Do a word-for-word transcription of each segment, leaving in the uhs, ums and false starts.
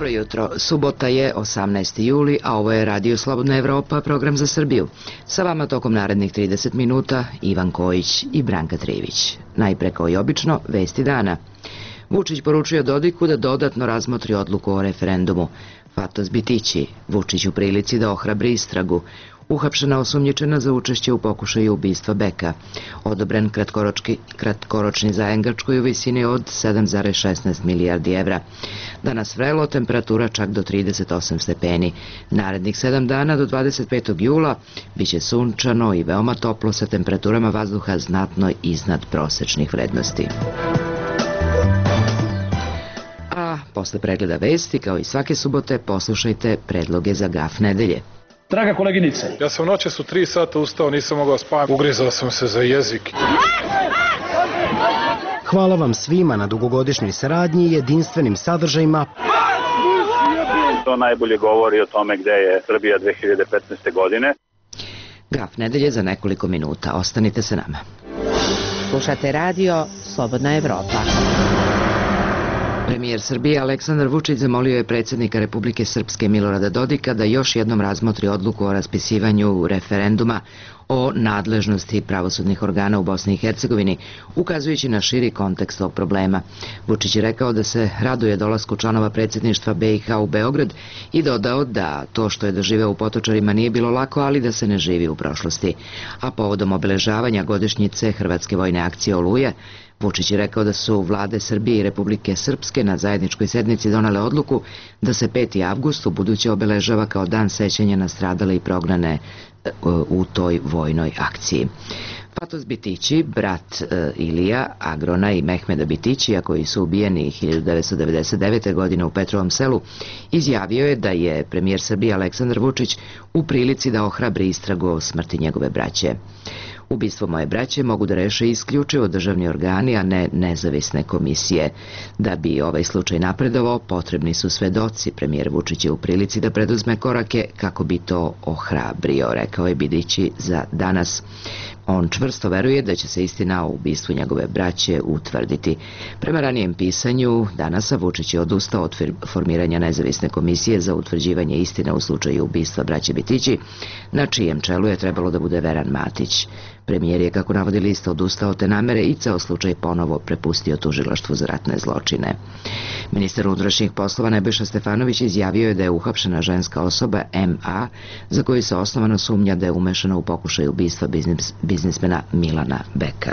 Dobro jutro, subota je osamnaesti juli, a ovo je Radio Slobodna Evropa, program za Srbiju. Sa vama tokom narednih trideset minuta Ivan Kojić i Branka Trivić. Najpre kao i obično, vesti dana. Vučić poručio Dodiku da dodatno razmotri odluku o referendumu. Fatos Bitići, Vučić u prilici da ohrabri istragu. Uhapšena osumnjičena za učešće u pokušaju ubistva Beka. Odobren kratkoročni zajam Grčkoj u visini od sedam zarez šesnaest milijardi evra. Danas vrelo, temperatura čak do trideset osam stepeni. Narednih sedam dana do dvadeset petog jula biće sunčano i veoma toplo sa temperaturama vazduha znatno iznad prosečnih vrednosti. A posle pregleda vesti, kao i svake subote, poslušajte predloge za gaf nedelje. Draga koleginice, ja sam noćas u tri sata ustao, nisam mogao spavati, ugrizao sam se za jezik. Hvala vam svima na dugogodišnjoj saradnji i jedinstvenim sadržajima. To najbolje govori o tome gde je Srbija dve hiljade petnaeste. godine. Gaf nedelje za nekoliko minuta. Ostanite sa nama. Slušate radio Slobodna Evropa. Premijer Srbije Aleksandar Vučić zamolio je predsjednika Republike Srpske Milorada Dodika da još jednom razmotri odluku o raspisivanju referenduma o nadležnosti pravosudnih organa u Bosni i Hercegovini, ukazujući na širi kontekst ovog problema. Vučić je rekao da se raduje dolasku članova predsjedništva be i ha u Beograd i dodao da to što je doživeo u Potočarima nije bilo lako, ali da se ne živi u prošlosti. A povodom obeležavanja godišnjice Hrvatske vojne akcije Oluje, Vučić je rekao da su vlade Srbije i Republike Srpske na zajedničkoj sednici donale odluku da se peti avgust ubuduće obeležava kao dan sećanja na stradale i prognane u toj vojnoj akciji. Fatos Bitići, brat Ilija, Agrona i Mehmeda Bitićija, koji su ubijeni hiljadu devetsto devedeset devete. godine u Petrovom Selu, izjavio je da je premijer Srbije Aleksandar Vučić u prilici da ohrabri istragu o smrti njegove braće. Ubistvo moje braće mogu da reše isključivo državni organi, a ne nezavisne komisije. Da bi ovaj slučaj napredovao, potrebni su svedoci. Premijer Vučić je u prilici da preduzme korake kako bi to ohrabrio, rekao je Bidići za Danas. On čvrsto veruje da će se istina o ubistvu njegove braće utvrditi. Prema ranijem pisanju Danasa, Vučić je odustao od formiranja nezavisne komisije za utvrđivanje istine u slučaju ubistva braće Bitići, na čijem čelu je trebalo da bude Veran Matić. Premijer je, kako navodi lista, odustao te namere i ceo slučaj ponovo prepustio tužilaštvu za ratne zločine. Ministar unutrašnjih poslova Nebojša Stefanović izjavio je da je uhapšena ženska osoba em a, za koju se osnovano sumnja da je umešana u pokušaj ubistva biznis, biznismena Milana Beka.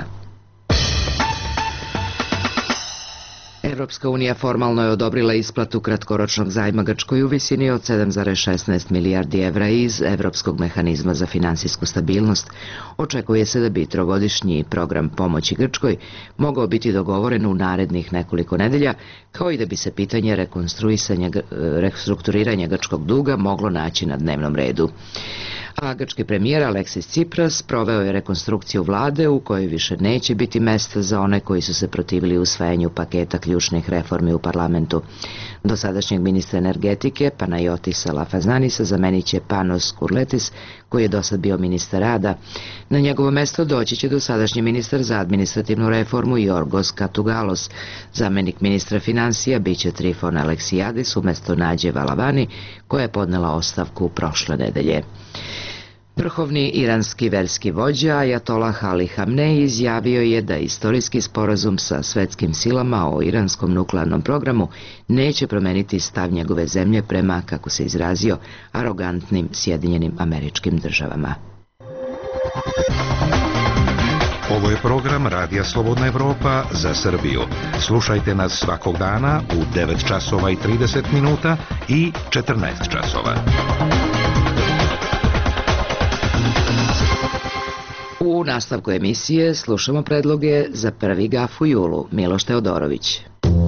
Evropska unija formalno je odobrila isplatu kratkoročnog zajma Grčkoj u visini od sedam zarez šesnaest milijardi evra iz Evropskog mehanizma za finansijsku stabilnost. Očekuje se da bi trogodišnji program pomoći Grčkoj mogao biti dogovoren u narednih nekoliko nedelja, kao i da bi se pitanje rekonstruisanja, restrukturiranja grčkog duga moglo naći na dnevnom redu. A grčki premijer Aleksis Tsipras proveo je rekonstrukciju vlade u kojoj više neće biti mesta za one koji su se protivili usvajanju paketa ključnih reformi u parlamentu. Dosadašnjeg ministra energetike Panajotisa Lafazanisa zamenit će Panos Kurletis, koji je dosad bio ministar rada. Na njegovo mesto doći će dosadašnji ministar za administrativnu reformu Jorgos Katugalos. Zamenik ministra financija biće Trifon Aleksijadis umjesto Nađe Valavani, koja je podnela ostavku prošle nedelje. Vrhovni iranski verski vođa Ajatolah Ali Hamnej izjavio je da istorijski sporazum sa svetskim silama o iranskom nuklearnom programu neće promeniti stav njegove zemlje prema, kako se izrazio, arogantnim Sjedinjenim Američkim Državama. Ovo je program Radija Slobodna Evropa za Srbiju. Slušajte nas svakog dana u devet časova i trideset minuta i četrnaest časova. U nastavku emisije slušamo predloge za prvi gaf u julu. Miloš Teodorović.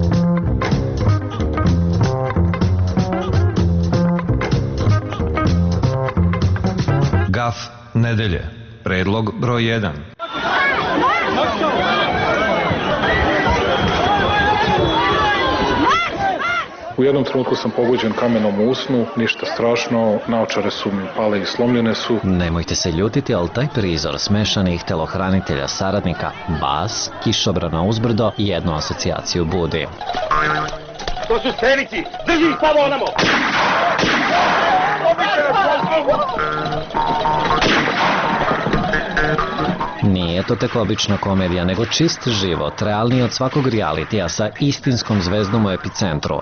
Gaf nedelje. Predlog broj jedan. U jednom trenutku sam pogođen kamenom u usnu, ništa strašno, naočare su mi pale i slomljene su. Nemojte se ljutiti, ali taj prizor smešanih telohranitelja saradnika, bas, kišobrana uzbrdo, jednu asocijaciju budi. To su strelici! Drži ih tamo onamo! Nije to tek obična komedija, nego čist život, realniji od svakog realitija sa istinskom zvezdom u epicentru.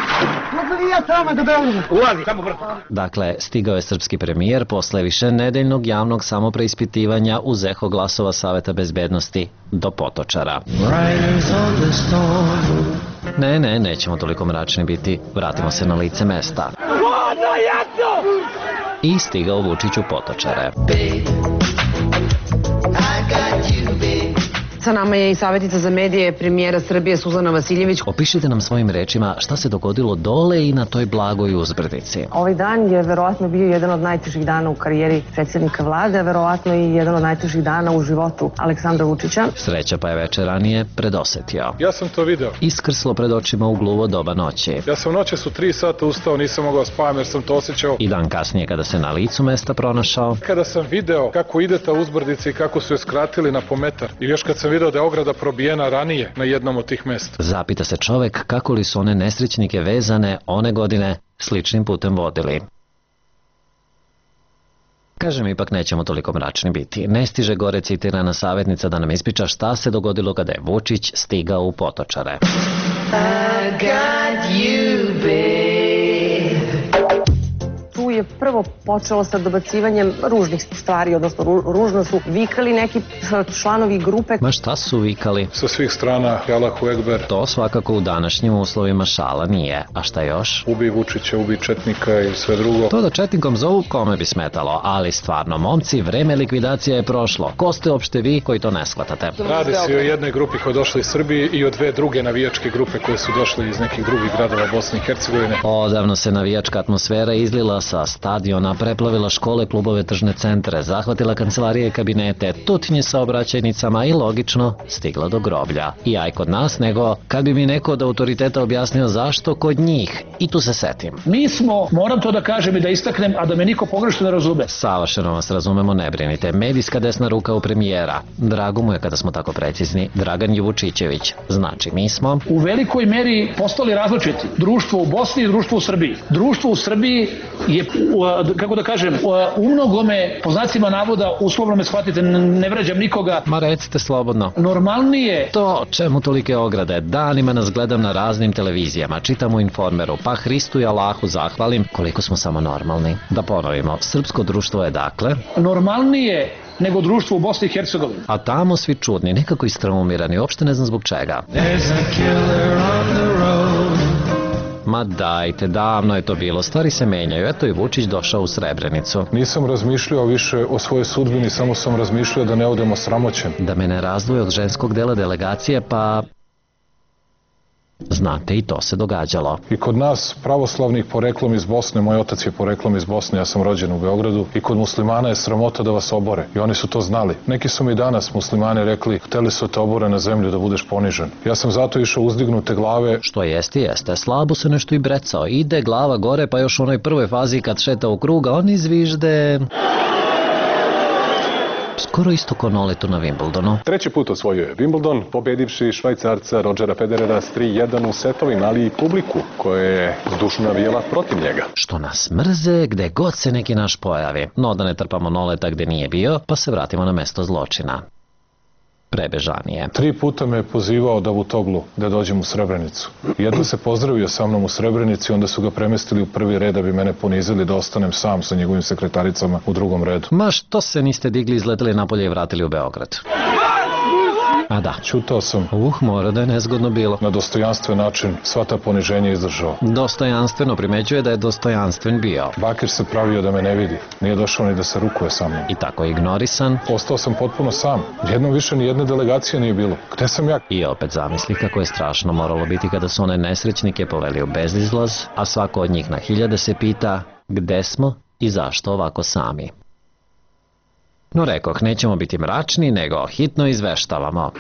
Ulazi, samo brzo. Dakle, stigao je srpski premijer posle više nedeljnog javnog samopreispitivanja uz eho glasova Saveta bezbednosti do Potočara. Ne, ne, nećemo toliko mračni biti. Vratimo se na lice mesta. I stigao Vučić u Potočare. Sa nama je i savjetnica za medije premijera Srbije Suzana Vasiljević. Opišite nam svojim rečima šta se dogodilo dole i na toj blagoj uzbrdici. Ovaj dan je verovatno bio jedan od najtežih dana u karijeri predsjednika vlade, a verovatno i jedan od najtežih dana u životu Aleksandra Vučića. Sreća pa je večer ranije predosetio. Ja sam to video. Iskrslo pred očima u gluvo doba noći. Ja sam noćas u tri sata ustao, nisam mogao spavam jer sam to osjećao. I dan kasnije kada se na licu mesta pronašao. Kada sam video kako ide ta uzbrdica i kako su je skratili na pometar. I još kad sam video da je ograda probijena ranije na jednom od tih mesta. Zapita se čovek kako li su one nesrećnike vezane one godine sličnim putem vodili. Kažem, ipak nećemo toliko mračni biti. Ne stiže gore citirana savjetnica da nam ispriča šta se dogodilo kada je Vučić stigao u Potočare. I got you, babe. Tu je prvo počelo sa dobacivanjem ružnih stvari, odnosno ružno su vikali neki članovi grupe. Ma šta su vikali? Sa svih strana, Allahu Ekber. To svakako u današnjim uslovima šala nije. A šta još? Ubi Vučića, ubi Četnika i sve drugo. To da Četnikom zovu, kome bi smetalo, ali stvarno, momci, vreme likvidacija je prošlo. Ko ste opšte vi koji to ne shvatate? Radi se o jednoj grupi koja je došla iz Srbije i o dve druge navijačke grupe koje su došle iz nekih drugih gradova Bosne i Hercegovine. Odavno se navijačka atmosfera izlila sa stadiona, preplavila škole, klubove, tržne centre, zahvatila kancelarije i kabinete, tutnje sa obraćajnicama i logično stigla do groblja. I aj kod nas, nego kad bi mi neko od autoriteta objasnio zašto kod njih. I tu se setim. Mi smo, moram to da kažem i da istaknem, a da me niko pogrešno ne razume. Savršeno vas razumemo, ne brinite. Medijska desna ruka u premijera. Drago mu je kada smo tako precizni. Dragan Juvučićević. Znači, mi smo u velikoj meri postali različiti. Društvo u Bosni i društvo u Srbiji. Društvo u Srbiji je, kako da kažem, u mnogome, po znacima navoda, uslovno me shvatite, ne vređam nikoga. Ma recite slobodno. Normalnije. To, čemu tolike ograde? Danima nas gledam na raznim televizijama, čitam u Informeru, pa Hristu i Allahu zahvalim koliko smo samo normalni. Da ponovimo, srpsko društvo je dakle normalnije nego društvo u Bosni i Hercegovini. A tamo svi čudni, nekako istraumirani, uopšte ne znam zbog čega. Ma dajte, davno je to bilo, stvari se menjaju, eto i Vučić došao u Srebrenicu. Nisam razmišljao više o svojoj sudbini, samo sam razmišljao da ne odemo sramoćen. Da me ne razdvoje od ženskog dela delegacije, pa... Znate, i to se događalo. I kod nas, pravoslavnih poreklom iz Bosne, moj otac je poreklom iz Bosne, ja sam rođen u Beogradu, i kod muslimana je sramota da vas obore. I oni su to znali. Neki su mi danas muslimani rekli, hteli su te obore na zemlju da budeš ponižen. Ja sam zato išao uzdignute glave. Što jeste, jeste. Slabo se nešto i brecao. Ide glava gore, pa još u onoj prvoj fazi kad šeta u kruga, on izvižde... Skoro isto ko Noletu na Wimbledonu. Treći put osvojio je Wimbledon, pobedivši Švajcarca Rodgera Federera s tri jedan u setovima, ali i publiku koja je zdušno navijala protiv njega. Što nas mrze gde god se neki naš pojavi. No da ne trpamo Noleta gde nije bio, pa se vratimo na mesto zločina. Prebežanije. Tri puta me je pozivao Davutoglu da dođem u Srebrenicu. Jedno se pozdravio sa mnom u Srebrenici, onda su ga premestili u prvi red da bi mene ponizili da ostanem sam sa njegovim sekretaricama u drugom redu. Ma što se niste digli, izleteli napolje i vratili u Beograd? A da. Ćutao sam. Uh, mora da je nezgodno bilo. Na dostojanstven način sva ta poniženja izdržao. Dostojanstveno, primećuje da je dostojanstven bio. Bakir se pravio da me ne vidi. Nije došao ni da se rukuje sa mnom. I tako ignorisan. Ostao sam potpuno sam. Jednom više ni jedne delegacije nije bilo. Gde sam ja? I opet zamisli kako je strašno moralo biti kada su one nesrećnike poveli u bezizlaz, a svako od njih na hiljade se pita gde smo i zašto ovako sami. No rekoh, nećemo biti mračni, nego hitno izveštavamo.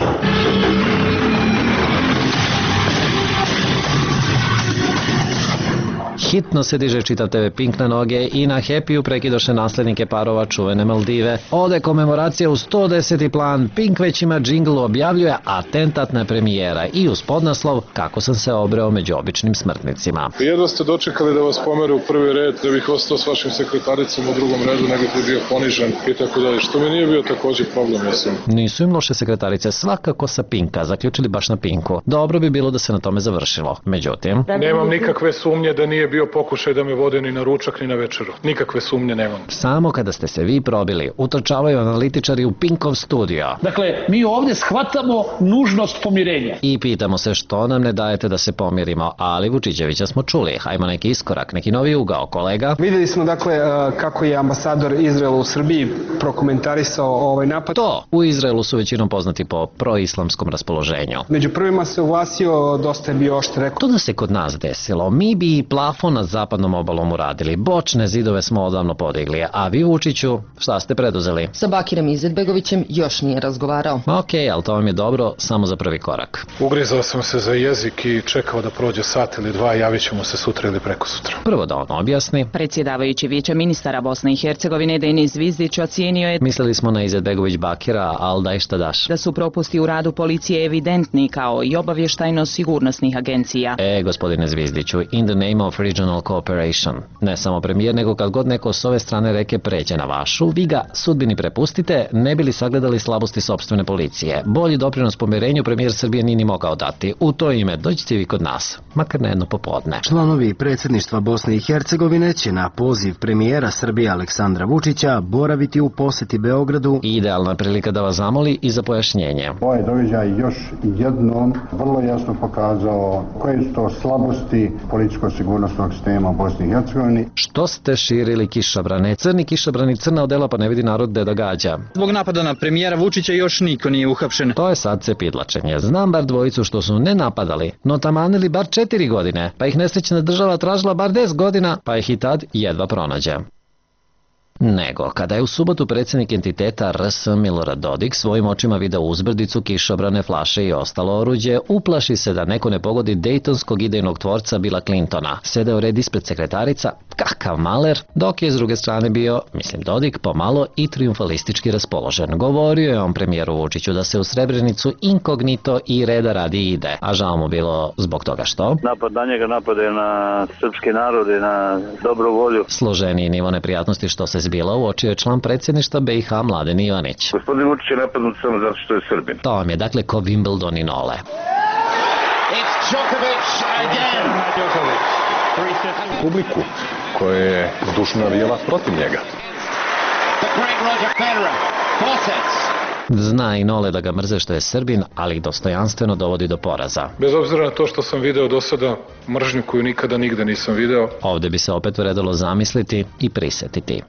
Hitno se diže čitav te ve Pink na noge i na Happy-u prekidoše naslednike parova čuvene Maldive. Ode komemoracija u sto deseti plan, Pink već ima džingl, objavljuje atentatna premijera i uz podnaslov Kako sam se obreo među običnim smrtnicima. Jedva ste dočekali da vas pomeru u prvi red, da bih ostao s vašim sekretaricom u drugom redu, nego bi bio ponižen i tako dalje, što mi nije bio također problem, mislim. Nisu im loše sekretarice, svakako sa Pinka, zaključili baš na Pinku. Dobro bi bilo da se na tome završilo. Međutim, nemam nikakve sumnje da nije bio pokušaj da me vode ni na ručak ni na večeru. Nikakve sumnje nemam. Samo kada ste se vi probili, utrčavaju analitičari u Pinkov studio. Dakle, mi ovdje shvatamo nužnost pomirenja. I pitamo se što nam ne dajete da se pomirimo, ali Vučićevića smo čuli. Hajmo neki iskorak, neki novi ugao, kolega. Vidjeli smo dakle kako je ambasador Izraela u Srbiji prokomentarisao ovaj napad. To, u Izraelu su većinom poznati po proislamskom raspoloženju. Među prvima se uglasio, dosta je bio oštro rekao. To da se kod nas desilo, mi bi i plafon nad zapadnom obalom uradili, bočne zidove smo odavno podigli, a vi Vučiću, šta ste preduzeli? Sa Bakirom Izetbegovićem još nije razgovarao. Ok, ali to vam je dobro, samo za prvi korak. Ugrizao sam se za jezik i čekao da prođe sat ili dva, javit ćemo se sutra ili preko sutra. Prvo da on objasni. Predsjedavajući Vijeća ministara Bosne i Hercegovine Denis Zvizdić ocijenio je... Mislili smo na Izetbegović Bakira, ali daj šta daš. Da su propusti u radu policije evidentni kao i obavještajno-sigurnosnih agencija. E, gospodine Zvizdiću, in the name of regional cooperation. Ne samo premijer, nego kad god neko s ove strane reke pređe na vašu, vi ga sudbini prepustite, ne bili sagledali slabosti sopstvene policije. Bolji doprinos pomirenju premijer Srbije nije ni mogao dati. U to ime dođite vi kod nas, makar na jedno popodne. Članovi predsjedništva Bosne i Hercegovine će na poziv premijera Srbije Aleksandra Vučića boraviti u posjeti Beogradu. Idealna prilika da vas zamoli i za pojašnjenje. Ovaj događaj još jednom vrlo jasno pokazao koje su to slabosti političko-sigurnosnog sistema u Bosni i Hercegovini. Što ste širili kišobrane? Crni kišobrani, crna odela, pa ne vidi narod gde da gađa. Zbog napada na premijera Vučića još niko nije uhapšen. To je sad cepidlačenje. Znam bar dvojicu što su ne napadali, no tamanili bar četiri godine, pa ih nesrećna država tražila bar deset godina, pa ih i tad jedva pronađe. Nego, kada je u subotu predsjednik entiteta R S Milorad Dodik svojim očima video uzbrdicu, kišobrane, flaše i ostalo oruđe, uplaši se da neko ne pogodi dejtonskog idejnog tvorca Billa Clintona. Sedeo red ispred sekretarica, kakav maler, dok je s druge strane bio, mislim Dodik, pomalo i triumfalistički raspoložen. Govorio je on premijeru Vučiću da se u Srebrenicu inkognito i reda radi ide, a žao mu bilo zbog toga što... Napad na njega napade na srpski narod i na dobru volju. Složeniji nivo neprijatnosti što se zbila uočio je član predsjedništva B i H Mladen Ivanić. Gospodin Vučić je napadnut samo zato što je Srbin. To vam je dakle ko Wimbledon i Nole. Publiku koja je zdušno navijala protiv njega. Zna i Nole da ga mrze što je Srbin, ali ih dostojanstveno dovodi do poraza. Bez obzira na to što sam video do sada mržnju koju nikada nigde nisam video. Ovdje bi se opet vredilo zamisliti i prisetiti.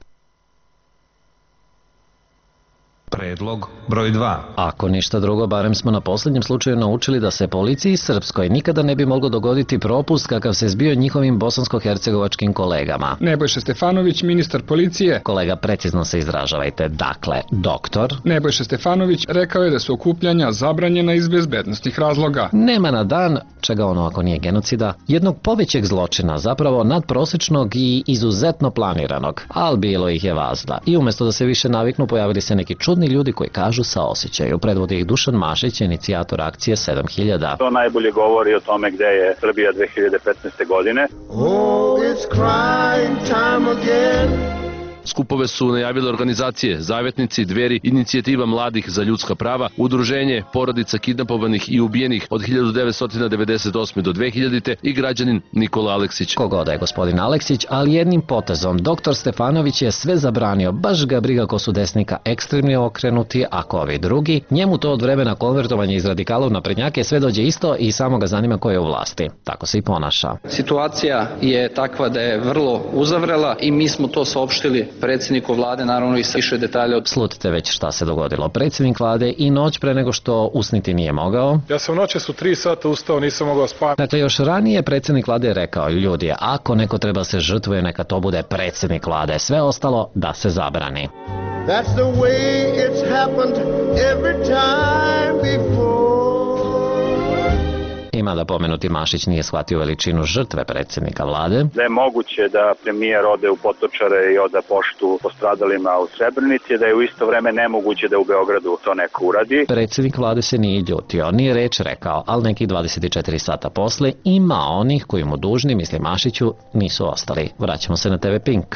Predlog broj dva. Ako ništa drugo, barem smo na posljednjem slučaju naučili da se policiji srpskoj nikada ne bi moglo dogoditi propust kakav se zbio njihovim bosansko-hercegovačkim kolegama. Nebojša Stefanović, ministar policije. Kolega, precizno se izražavajte. Dakle, doktor. Nebojša Stefanović rekao je da su okupljanja zabranjena iz bezbednostnih razloga. Nema na dan, čega ono ako nije genocida, jednog povećeg zločina, zapravo nadprosečnog i izuzetno planiranog. Al bilo ih je vazda. I umjesto da se više naviknu, pojavili se neki čudni ljudi koji kažu saosećaju. Predvodi ih Dušan Mašić, inicijator akcije sedam hiljada. To najbolje govori o tome gde je Srbija dve hiljade petnaeste. godine. Oh, it's crying time again. Skupove su najavile organizacije Zavetnici, Dveri, Inicijativa mladih za ljudska prava, Udruženje porodica kidnapovanih i ubijenih od hiljadu devetsto devedeset osme. do dve hiljadite. i građanin Nikola Aleksić. Kogoda je gospodin Aleksić, ali jednim potezom doktor Stefanović je sve zabranio, baš ga briga ko su desnika ekstremni okrenuti, ako ovi drugi, njemu to od vremena konvertovanja iz radikalov na prednjake sve dođe isto i samo ga zanima ko je u vlasti. Tako se i ponaša. Situacija je takva da je vrlo uzavrela i mi smo to saopštili predsjedniku vlade, naravno i sa više detalja. Slutite već šta se dogodilo. Predsjednik vlade i noć pre nego što usniti nije mogao. Ja sam noćas u tri sata ustao, nisam mogao spavati. Dakle, još ranije predsjednik vlade rekao, ljudi, ako neko treba se žrtvuje, neka to bude predsjednik vlade. Sve ostalo da se zabrani. That's the way it's happened every time before. I ima da pomenuti Mašić nije shvatio veličinu žrtve predsjednika vlade. Da je moguće da premijer ode u Potočare i oda poštu postradalima u Srebrenici, da je u isto vreme nemoguće da u Beogradu to neko uradi. Predsjednik vlade se nije ljutio, nije reč rekao, ali nekih dvadeset četiri sata posle ima onih koji mu dužni, misli Mašiću, nisu ostali. Vraćamo se na te ve Pink.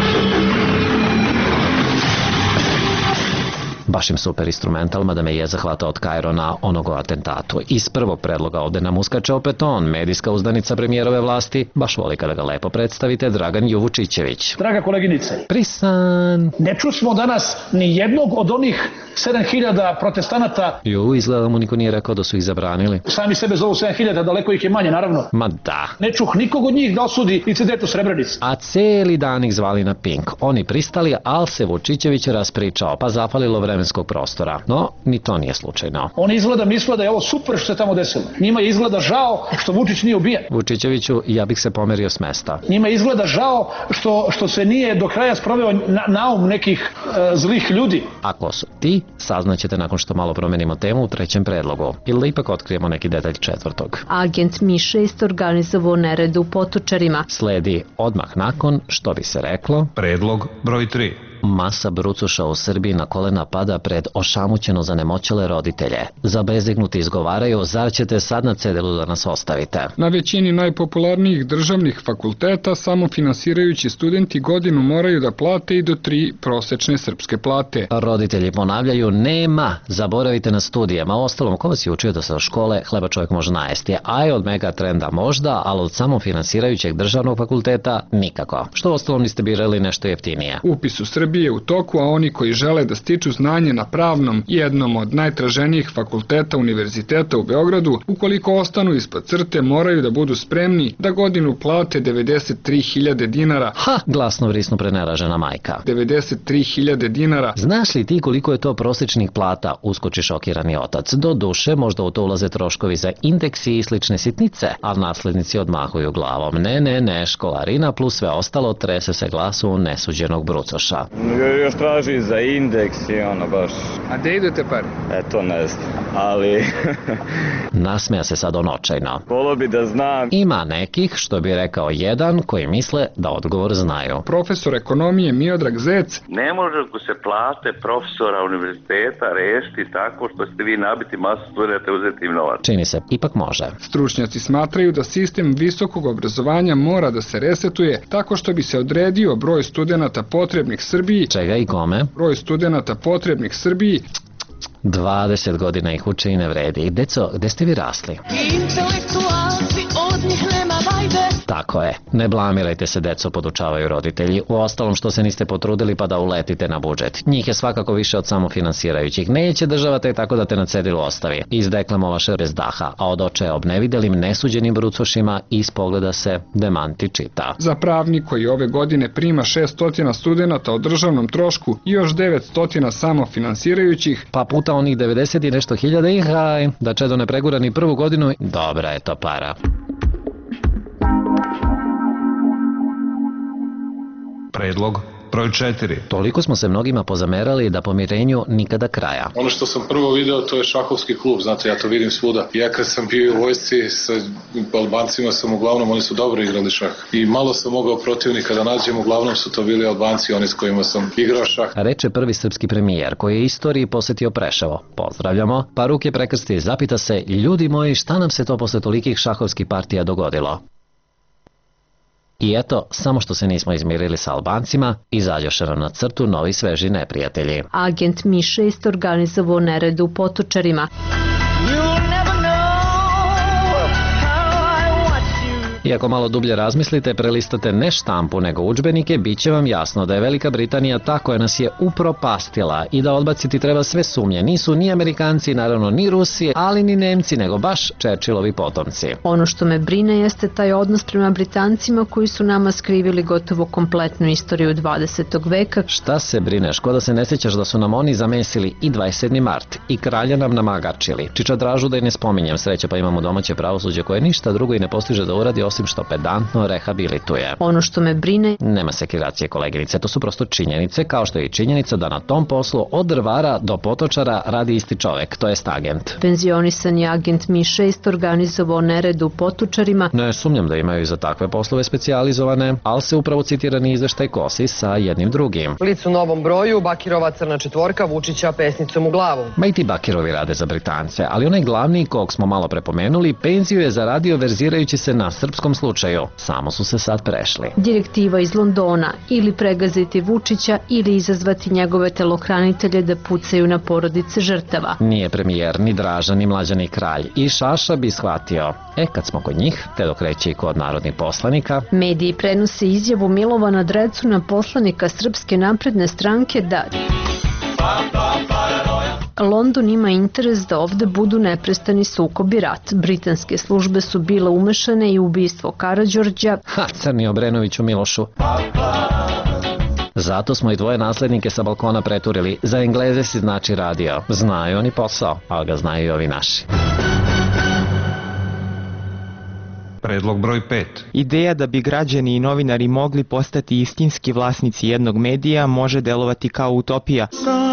Baš im super instrumental, mada me je zahvatao od Kairo na onog o atentatu. Iz prvog predloga ovde nam uskače opet on, medijska uzdanica premijerove vlasti, baš voli kada ga lepo predstavite, Dragan Juvučićević. Draga koleginice, prisan. Ne čusmo danas ni jednog od onih sedam hiljada protestanata. Ju, izgleda mu niko nije rekao da su ih zabranili. Sami sebe zovu sedam hiljada, daleko ih je manje, naravno. Ma da. Ne čuh nikog od njih da osudi incident u Srebrenici. A celi dan ih zvali na Pink. Oni pristali, al se Vučićević raspričao, pa zapalilo vremenskog prostora. No, ni to nije slučajno. Oni izgleda misle da je ovo super što se tamo desilo. Njima je izgleda žao što Vučić nije ubijen. Vučićeviću, ja bih se pomerio s mesta. Njima je izgleda žao što, što se nije do kraja sproveo na, naum nekih e, zlih ljudi. Ako su ti, saznaćete nakon što malo promenimo temu u trećem predlogu. Ili da ipak otkrijemo neki detalj četvrtog. Agent M I šest organizovao nered u Potočarima. Sledi odmah nakon, što bi se reklo, predlog broj tri. Masa brucoša u Srbiji na kolena pada pred ošamućeno zanemoćele roditelje. Zabezignuti izgovaraju, zar ćete sad na cedelu da nas ostavite? Na većini najpopularnijih državnih fakulteta samofinansirajući studenti godinu moraju da plate i do tri prosečne srpske plate. Roditelji ponavljaju, nema, zaboravite na studijama. Ostalom, ko vas je učio da se od škole hleba čovjek može najesti, a i od megatrenda možda, ali od samofinansirajućeg državnog fakulteta nikako. Što ostalom niste birali nešto jeftinije? Upis u Srbiji je u toku, a oni koji žele da stiču znanje na pravnom, jednom od najtraženijih fakulteta univerziteta u Beogradu, ukoliko ostanu ispod crte, moraju da budu spremni da godinu plate devedeset tri hiljade dinara. Ha, glasno vrisnu preneražena majka. devedeset tri hiljade dinara. Znaš li ti koliko je to prosečnih plata, uskoči šokirani otac. Do duše, možda u to ulaze troškovi za indeksi i slične sitnice, a naslednici odmahuju glavom. Ne, ne, ne, školarina plus sve ostalo, trese se glasu nesuđenog brucoša. Još traži za indeks i ono baš. A gde idete pare? E, to ne znam, ali... Nasmeja se sad on očajno. Volo bi da znam. Ima nekih, što bi rekao jedan, koji misle da odgovor znaju. Profesor ekonomije Miodrag Zec. Ne može ako se plate profesora univerziteta rešiti tako što ste vi nabiti masu studenta uzeti im novac. Čini se, ipak može. Stručnjaci smatraju da sistem visokog obrazovanja mora da se resetuje tako što bi se odredio broj studenata potrebnih Srbiji. Čega i kome? Broj studenata potrebnih Srbiji. dvadeset godina ih uče i ne vredi. Deco, gde ste vi rasli? Intelektualci, od njih nema vajde. Tako je. Ne blamirajte se, deco, podučavaju roditelji. U ostalom što se niste potrudili pa da uletite na budžet. Njih je svakako više od samofinansirajućih. Neće država te tako da te na cedilu ostavi. Izdeklamovaše bez daha, a od očaja obnevidelim nesuđenim brucošima iz pogleda se demanti čita. Za pravnik koji ove godine prima šessto studenata o državnom trošku i još devetsto samofinansirajućih, pa puta onih devedeset i nešto hiljada i haj, da Čedo ne pregura ni prvu godinu, dobra je to para. Predlog broj četiri. Toliko smo se mnogima pozamerali da pomirenju nikada kraja. Ono što sam prvo video to je šahovski klub, znate, ja to vidim svuda. Ja kad sam bio u vojsci sa Albancima sam uglavnom, oni su dobro igrali šah. I malo sam mogao protivnika da nađem, uglavnom su to bili Albanci, oni s kojima sam igrao šah. Reče prvi srpski premijer koji je istoriji posetio Preševo. Pozdravljamo, pa ruke prekrsti, zapita se, ljudi moji, šta nam se to posle tolikih šahovskih partija dogodilo? I eto, samo što se nismo izmirili sa Albancima, izađoše nam na crtu novi sveži neprijatelji. Agent M I šest organizovao nered u Potočarima. Iako malo dublje razmislite, prelistate ne štampu nego udžbenike, bit će vam jasno da je Velika Britanija ta koja nas je upropastila i da odbaciti treba sve sumnje. Nisu ni Amerikanci, naravno ni Rusi, ali ni Nemci, nego baš Churchillovi potomci. Ono što me brine jeste taj odnos prema Britancima koji su nama skrivili gotovo kompletnu istoriju dvadesetog veka. Šta se brineš, ko da se ne sjećaš da su nam oni zamesili i dvadeset sedmi mart i kralja nam namagačili. Čiča Dražu da i ne spominjem, sreće pa imamo domaće pravosuđe koje ništa drugo i ne postiže da uradi osim osim što pedantno rehabilituje. Ono što me brine... Nema sekiracije, koleginice, to su prosto činjenice, kao što je i činjenica da na tom poslu od drvara do potočara radi isti čovek, to jest agent. Penzionisani agent Mi šest organizovao nered u potočarima. Ne sumnjam da imaju i za takve poslove specijalizovane, ali se upravo citirani izveštaj kosi sa jednim drugim. Lic u Novom Broju, Bakirova crna četvorka, Vučića pesnicom u glavu. Ma i ti Bakirovi rade za Britance, ali onaj glavni kog smo malo prepomenuli, penziju je zaradio verzirajući se na srpskom slučaju. Samo su se sad prešli. Direktiva iz Londona, ili pregaziti Vučića ili izazvati njegove telohranitelje da pucaju na porodice žrtava. Nije premijer, ni Draža, ni Mlađani Kralj. I Šaša bi shvatio. E, kad smo kod njih, te dok reći i kod narodnih poslanika. Mediji prenose izjavu Milovana Drecuna, poslanika Srpske napredne stranke, da London ima interes da ovde budu neprestani sukob i rat. Britanske službe su bile umešane i u ubistvo Karađorđa. Ha, crni Obrenoviću Milošu. Zato smo i tvoje naslednike sa balkona preturili. Za Engleze si znači radio. Znaju oni posao, ali ga znaju i ovi naši. Predlog broj pet. Ideja da bi građani i novinari mogli postati istinski vlasnici jednog medija može delovati kao utopija.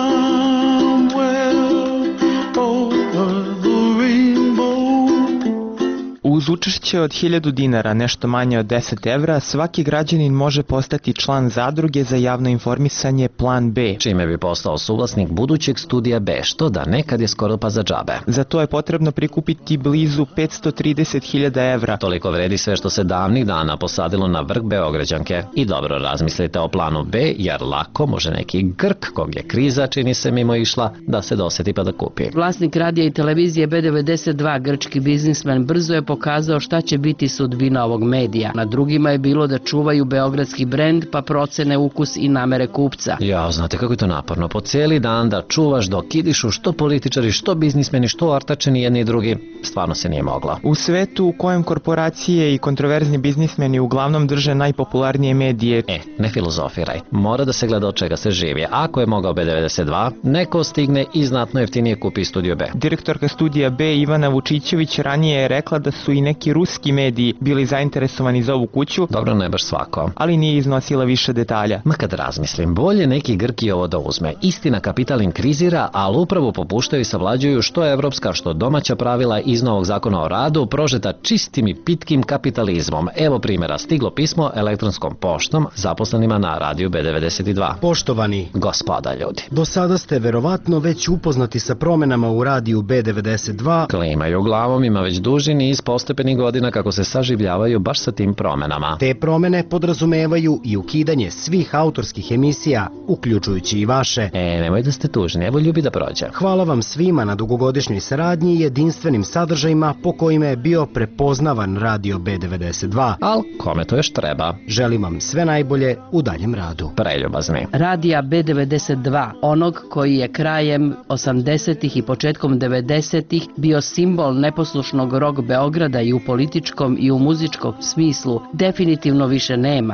Uz učešće od hiljadu dinara, nešto manje od deset evra, svaki građanin može postati član zadruge za javno informisanje Plan B. Čime bi postao suvlasnik budućeg studija B, što da nekad je skoro pa za džabe. Za to je potrebno prikupiti blizu petsto trideset hiljada evra. Toliko vredi sve što se davnih dana posadilo na vrh Beograđanke. I dobro razmislite o Planu B, jer lako može neki Grk, kog je kriza čini se mimo išla, da se doseti pa da kupi. Vlasnik radija i televizije B devedeset dva, grčki biznismen, brzo je pokazao pokazao šta će biti sudbina ovog medija. Na drugima je bilo da čuvaju beogradski brend pa procene ukus i namere kupca. Ja, znate kako je to naporno. Po cijeli dan da čuvaš dok idišu što političari, što biznismeni, što ortačeni jedni i drugi. Stvarno se nije moglo. U svetu u kojem korporacije i kontroverzni biznismeni uglavnom drže najpopularnije medije. E, ne filozofiraj. Mora da se gleda od čega se živi. Ako je mogao B devedeset dva, neko stigne i znatno jeftinije kupi Studio B. Direktorka Studija B Ivana Vučićević ranije je rekla da su i neki ruski mediji bili zainteresovani za ovu kuću. Dobro, ne baš svako. Ali nije iznosila više detalja. Ma kad razmislim, bolje neki Grki ovo da uzme. Istina, kapital im krizira, ali upravo popuštaju i savlađuju što evropska, što domaća pravila iz novog zakona o radu, prožeta čistim i pitkim kapitalizmom. Evo primjera, stiglo pismo elektronskom poštom zaposlenima na radiju B devedeset dva. Poštovani gospoda ljudi, do sada ste verovatno već upoznati sa promenama u radiju B devedeset dva. Klimaju glavom, ima već duži niz postepenih godina kako se saživljavaju baš sa tim promenama. Te promene podrazumevaju i ukidanje svih autorskih emisija, uključujući i vaše. E, nemoj da ste tužni, evo ljubi da prođe. Hvala vam svima na dugogodišnjoj saradnji i jedinstvenim sadržajima po kojima je bio prepoznavan radio B devedeset dva. Al, kome to još treba? Želim vam sve najbolje u daljem radu. Preljubazni. Radija B devedeset dva, onog koji je krajem osamdesetih i početkom devedesetih bio simbol neposlušnog rock Beograda i u političkom i u muzičkom smislu, definitivno više nema.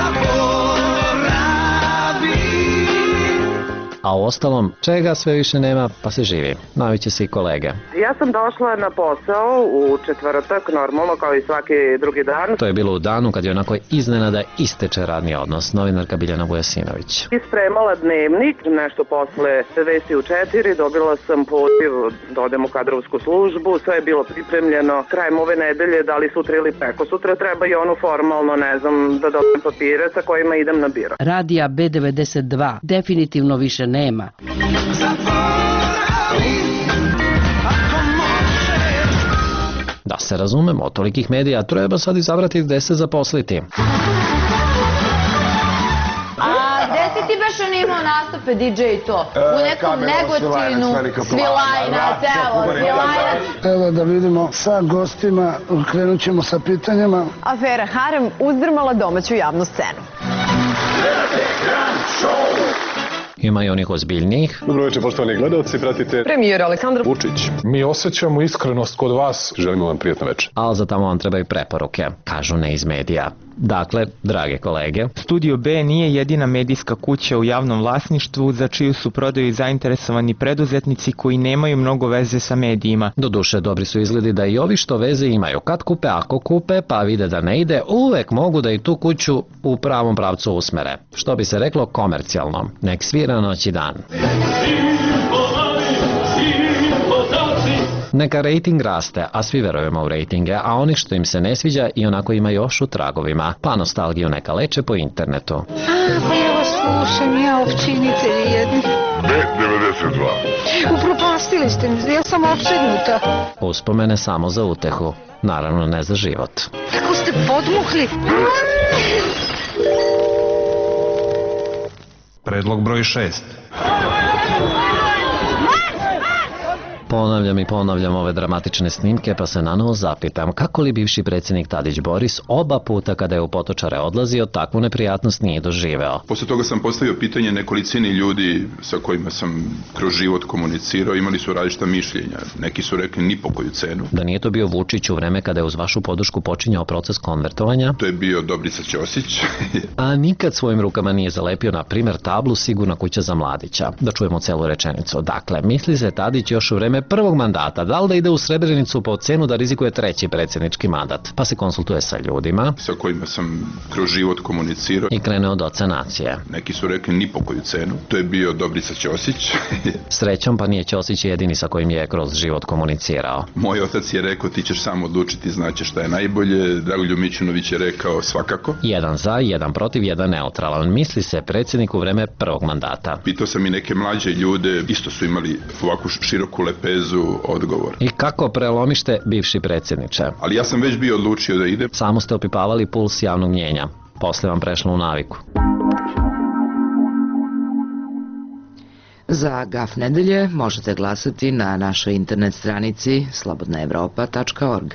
A u ostalom, čega sve više nema, pa se živi. Naviće se i kolege. Ja sam došla na posao u četvrtak, normalno kao i svaki drugi dan. To je bilo u danu kad je onako iznenada isteče radni odnos. Novinarka Biljana Vujasinović. Ispremala dnevnik, nešto posle vesti u četiri, dobila sam poziv da odem u kadrovsku službu, sve je bilo pripremljeno. Krajem ove nedelje, da li sutra ili preko sutra, treba i ono formalno, ne znam, da dobijem papire sa kojima idem na biro. Radija B devedeset dva, definitivno više nema. Da se razumemo, od tolikih medija treba sad izabrati gde se zaposliti. A gde si ti baš on imao nastupe D J i to? U nekom Negotinu, Svilajnac, evo, Svilajnac. Evo da vidimo sa gostima, krenut ćemo sa pitanjima. Afera Harem uzdrmala domaću javnu scenu. Ima i onih ozbiljnijih. Dobro večer, poštovani gledalci, pratite Premijer Aleksandar Vučić. Mi osjećamo iskrenost kod vas. Želimo vam prijatno večer. Ali za tamo vam trebaju preporuke, kažu ne iz medija. Dakle, drage kolege, Studio B nije jedina medijska kuća u javnom vlasništvu za čiju su prodaju zainteresovani preduzetnici koji nemaju mnogo veze sa medijima. Doduše, dobri su izgledi da i ovi što veze imaju. Kad kupe, ako kupe, pa vide da ne ide, uvek mogu da i tu kuću u pravom pravcu usmere. Što bi se reklo komercijalno. Nek svira noć i dan. Neka rating raste, a svi verujemo u ratinge, a oni što im se ne sviđa i onako ima još u tragovima, pa nostalgiju neka leče po internetu. A, pa ja vas slušam, ja ovčinitelji jedni. B devedeset dva. Upropastili ste mi, ja sam opsednuta. Uspomene samo za utehu, naravno ne za život. Kako ste podmukli? Predlog broj šest. Ponavljam i ponavljam ove dramatične snimke, pa se nanovo zapitam kako li bivši predsjednik Tadić Boris oba puta kada je u Potočare odlazio takvu neprijatnost nije doživeo. Posle toga sam postavio pitanje nekolicini ljudi sa kojima sam kroz život komunicirao, imali su različita mišljenja. Neki su rekli ni po koju cenu. Da nije to bio Vučić u vreme kada je uz vašu podršku počinjao proces konvertovanja? To je bio Dobrica Ćosić. A nikad svojim rukama nije zalepio na primer tablu Sigurna kuća za mladića. Da čujemo celu rečenicu. Dakle, misli se Tadić još u vreme prvog mandata, da li da ide u Srebrenicu po cenu da rizikuje treći predsjednički mandat, pa se konsultuje sa ljudima sa kojima sam kroz život komunicirao i krene od oca nacije. Neki su rekli ni po koju cenu. To je bio Dobrica Ćosić. Srećom pa nije Ćosić jedini sa kojim je kroz život komunicirao. Moj otac je rekao ti ćeš sam odlučiti, znaće šta je najbolje. Dragoljub Mićunović je rekao svakako. Jedan za, jedan protiv, jedan neutralan. Misli se predsjednik u vreme prvog mandata. Pitao sam i neke mlađe ljude, isto su imali ovakvu široku lepezu odgovor. I kako prelomište bivši predsjedniče? Ali ja sam već bio odlučio da idem. Samo ste opipavali puls javnog mnjenja. Posle vam prešlo u naviku. Za Gaf nedelje možete glasati na našoj internet stranici slobodna evropa tačka org.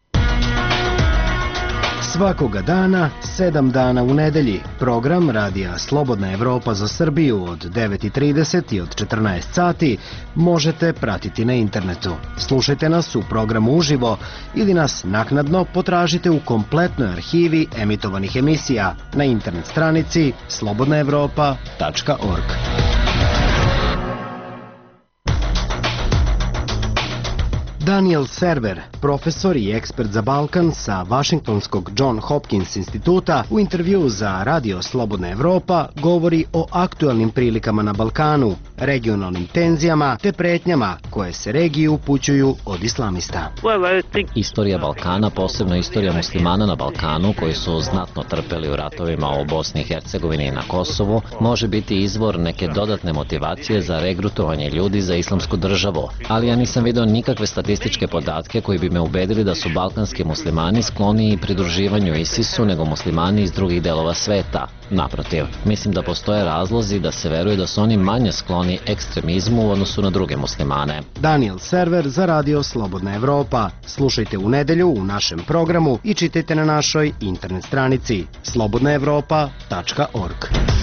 Svakoga dana, sedam dana u nedelji, program radija Slobodna Evropa za Srbiju od devet i trideset i od četrnaest sati možete pratiti na internetu. Slušajte nas u programu uživo ili nas naknadno potražite u kompletnoj arhivi emitovanih emisija na internet stranici slobodna evropa tačka org. Daniel Server, profesor i ekspert za Balkan sa Vašingtonskog John Hopkins instituta, u intervju za Radio Slobodna Evropa govori o aktualnim prilikama na Balkanu, regionalnim tenzijama te pretnjama koje se regiji upućuju od islamista. Istorija Balkana, posebno istorija muslimana na Balkanu koji su znatno trpeli u ratovima u Bosni i Hercegovini i na Kosovu, može biti izvor neke dodatne motivacije za regrutovanje ljudi za islamsku državu. Ali ja nisam vidio nikakve statističke podatke koji bi me ubedili da su balkanski muslimani skloniji pridruživanju ISIS-u nego muslimani iz drugih delova sveta. Naprotiv, mislim da postoje razlozi da se veruje da su oni manje skloni ekstremizmu u odnosu na druge muslimane. Daniel Server za Radio Slobodna Evropa. Slušajte u nedelju u našem programu i čitajte na našoj internet stranici slobodna evropa tačka org.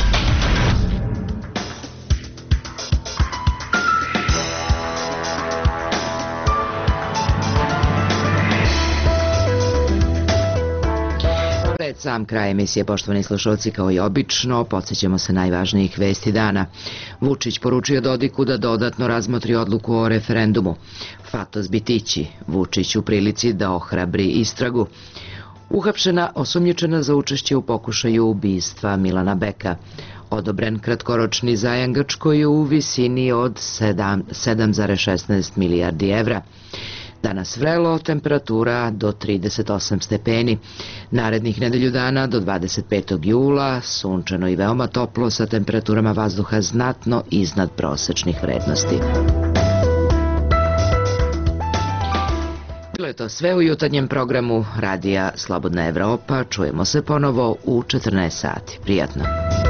Pred sam kraj emisije, poštovani slušalci, kao i obično, podsjećamo se najvažnijih vesti dana. Vučić poručio Dodiku da dodatno razmotri odluku o referendumu. Fatos Bitići, Vučić u prilici da ohrabri istragu. Uhapšena osumnjičena za učešće u pokušaju ubistva Milana Beka. Odobren kratkoročni zajam Grčkoj u visini od sedam zarez šesnaest milijardi evra. Danas vrelo, temperatura do trideset osam stepeni. Narednih nedelju dana do dvadeset petog jula, sunčano i veoma toplo sa temperaturama vazduha znatno iznad prosečnih vrednosti. Bilo je to sve u jutarnjem programu Radija Slobodna Evropa. Čujemo se ponovo u četrnaest sati. Prijatno.